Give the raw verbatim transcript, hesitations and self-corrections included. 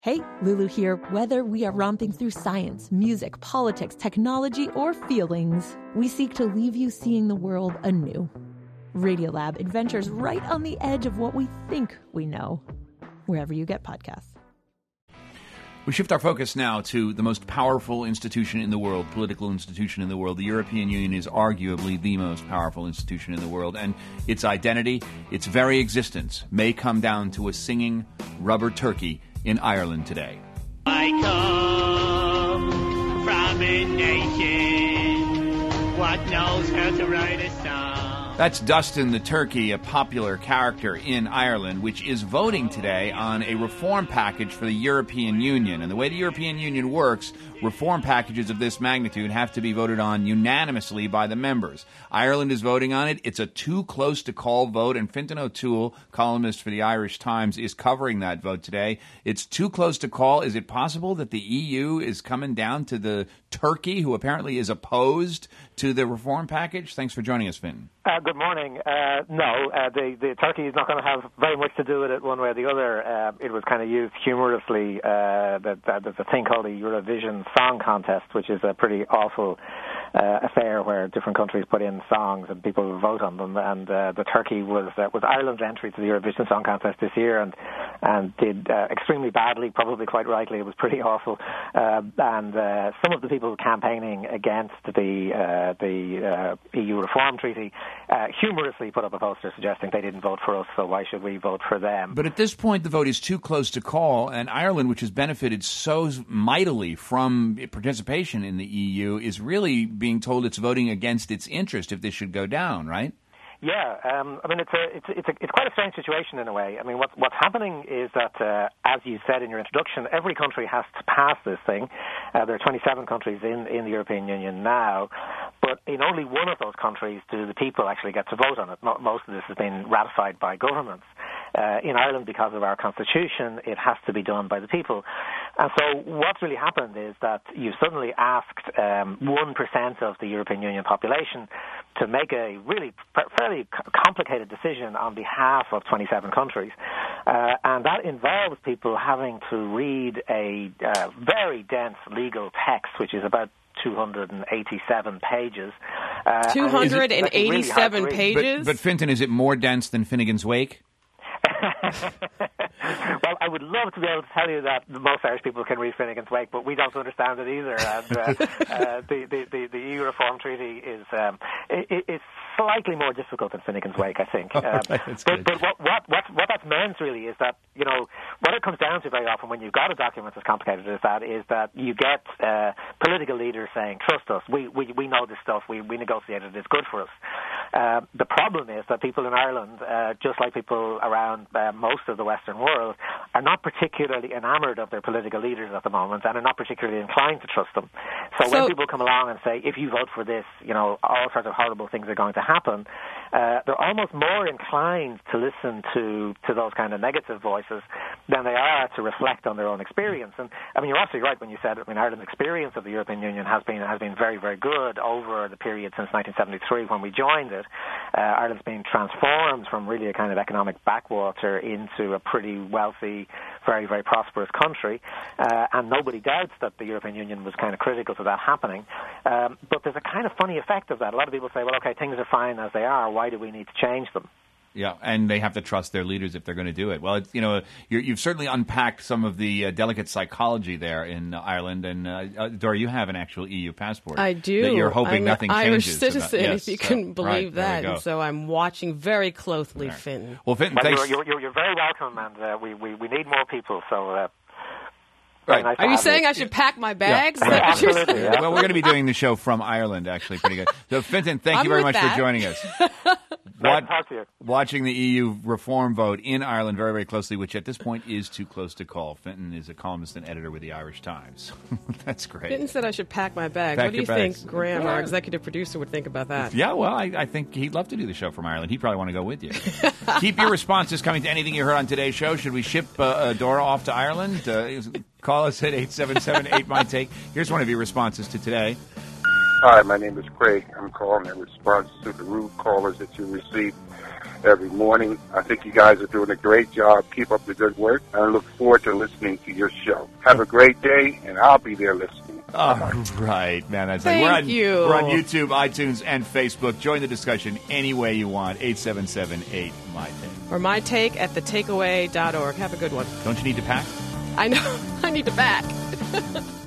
Hey, Lulu here. Whether we are romping through science, music, politics, technology, or feelings, we seek to leave you seeing the world anew. Radiolab adventures right on the edge of what we think we know, wherever you get podcasts. We shift our focus now to the most powerful institution in the world, political institution in the world. The European Union is arguably the most powerful institution in the world, and its identity, its very existence, may come down to a singing rubber turkey in Ireland today. I come from a nation what knows how to write a song. That's Dustin the Turkey, a popular character in Ireland, which is voting today on a reform package for the European Union. And the way the European Union works, reform packages of this magnitude have to be voted on unanimously by the members. Ireland is voting on it. It's a too-close-to-call vote, and Fintan O'Toole, columnist for the Irish Times, is covering that vote today. It's too close to call. Is it possible that the E U is coming down to the Turkey, who apparently is opposed to the reform package? Thanks for joining us, Fintan. Uh, good morning. Uh, no, uh, the, the Turkey is not going to have very much to do with it one way or the other. Uh, it was kind of used humorously. Uh, that, that there's a thing called the Eurovision Song Contest, which is a pretty awful uh, affair where different countries put in songs and people vote on them. And uh, the Turkey was uh, was Ireland's entry to the Eurovision Song Contest this year, and and did uh, extremely badly, probably quite rightly. It was pretty awful. Uh, and uh, some of the people campaigning against the uh, the uh, E U Reform Treaty Uh, humorously put up a poster suggesting they didn't vote for us, so why should we vote for them? But at this point, the vote is too close to call, and Ireland, which has benefited so mightily from participation in the E U, is really being told it's voting against its interest if this should go down, right? Yeah, um, I mean, it's a, it's it's a, it's quite a strange situation in a way. I mean, what's what's happening is that, uh, as you said in your introduction, every country has to pass this thing. Uh, there are twenty-seven countries in, in the European Union now, but in only one of those countries do the people actually get to vote on it. Most of this has been ratified by governments. Uh, in Ireland, because of our constitution, it has to be done by the people. And so what's really happened is that you suddenly asked um, one percent of the European Union population to make a really fairly complicated decision on behalf of twenty-seven countries. Uh, and that involves people having to read a uh, very dense legal text, which is about two hundred eighty-seven pages. Uh, two hundred eighty-seven really pages? But, but Fintan, is it more dense than Finnegan's Wake? Well, I would love to be able to tell you that most Irish people can read Finnegan's Wake, but we don't understand it either. And uh, uh, the, the, the, the E U Reform Treaty is um, it, it's slightly more difficult than Finnegan's Wake, I think. Um, right, but but what, what, what, what that means really is that, you know, what it comes down to very often when you've got a document as complicated as that is that you get uh, political leaders saying, trust us, we, we, we know this stuff, we, we negotiated it, it's good for us. Uh, the problem is that people in Ireland, uh, just like people around uh, most of the Western world, are not particularly enamored of their political leaders at the moment and are not particularly inclined to trust them. So, so when people come along and say, if you vote for this, you know, all sorts of horrible things are going to happen, uh, they're almost more inclined to listen to, to those kind of negative voices than they are to reflect on their own experience. And I mean, you're absolutely right when you said, I mean, Ireland's experience of the European Union has been has been very, very good over the period since nineteen seventy-three when we joined it. Uh, Ireland's been transformed from really a kind of economic backwater into a pretty wealthy, very, very prosperous country, uh, and nobody doubts that the European Union was kind of critical to that happening. Um, but there's a kind of funny effect of that. A lot of people say, well, okay, things are fine as they are. Why do we need to change them? Yeah, and they have to trust their leaders if they're going to do it. Well, it's, you know, you're, you've certainly unpacked some of the uh, delicate psychology there in uh, Ireland. And, uh, Dora, you have an actual E U passport. I do. That you're hoping I'm nothing an Irish changes. citizen, about, yes, if you so, can believe right, that. And so I'm watching very closely, right. Fintan. Well, Fintan, well, thanks. You're, you're, you're very welcome, and uh, we, we, we need more people, so... Uh, Right. Nice Are you saying it. I should pack my bags? Yeah. Yeah, absolutely, yeah. Well, we're going to be doing the show from Ireland, actually, pretty good. So, Fintan, thank I'm you very with much that. for joining us. Nice to talk to you. Watching the E U reform vote in Ireland very, very closely, which at this point is too close to call. Fintan is a columnist and editor with the Irish Times. That's great. Fintan said I should pack my bags. Pack what do you your bags. think Graham, our executive producer, would think about that? Yeah, well, I, I think he'd love to do the show from Ireland. He'd probably want to go with you. Keep your responses coming to anything you heard on today's show. Should we ship uh, uh, Dora off to Ireland? Uh, call us at eight seven seven eight my take. Here's one of your responses to today. Hi, my name is Craig. I'm calling in response to the rude callers that you received every morning. I think you guys are doing a great job. Keep up the good work. I look forward to listening to your show. Have a great day, and I'll be there listening. All right, man. That's Thank we're on, you. We're on YouTube, iTunes, and Facebook. Join the discussion any way you want. eight seven seven eight my take. Or my take at the takeaway dot org. Have a good one. Don't you need to pack? I know. I need to back.